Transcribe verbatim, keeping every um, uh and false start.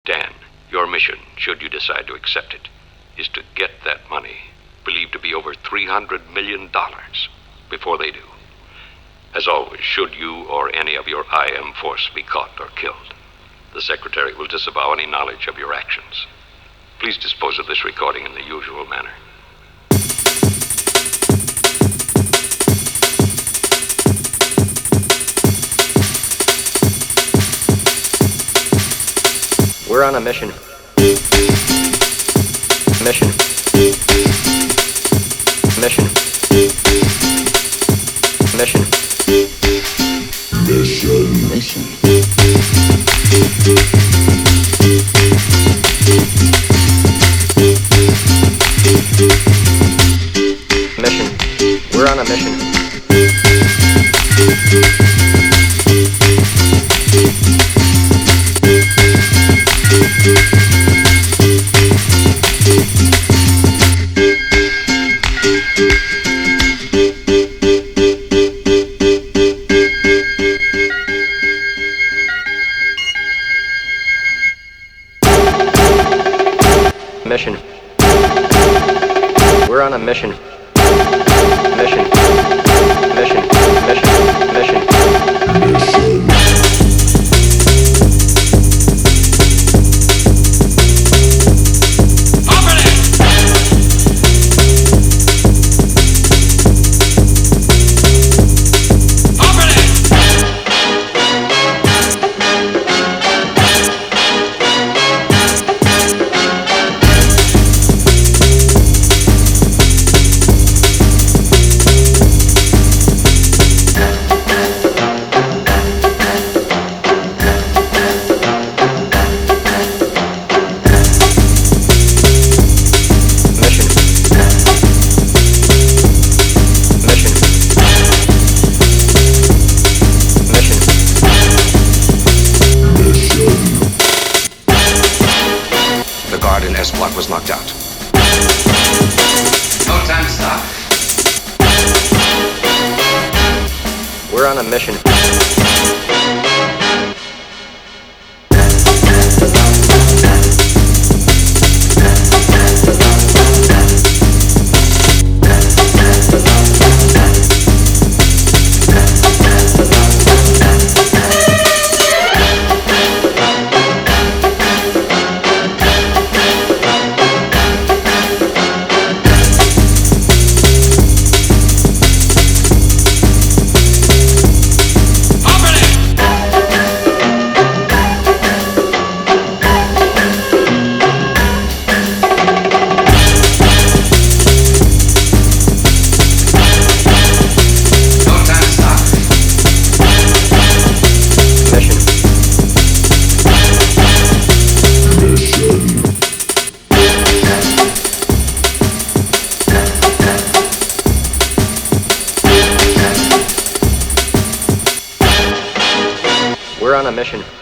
Dan, your mission, should you decide to accept it, is to get that money, believed to be over three hundred million dollars, before they do. As always, should you or any of your I M force be caught or killed, the Secretary will disavow any knowledge of your actions. Please dispose of this recording in the usual manner. We're on a mission. Mission. Mission. Mission. Mission. Mission. Mission. We're on a mission. Mission. We're on a mission. Mission. Mission. Mission. Mission. Mission. The guard in S block was knocked out. No time to stop. We're on a mission. We're on a mission.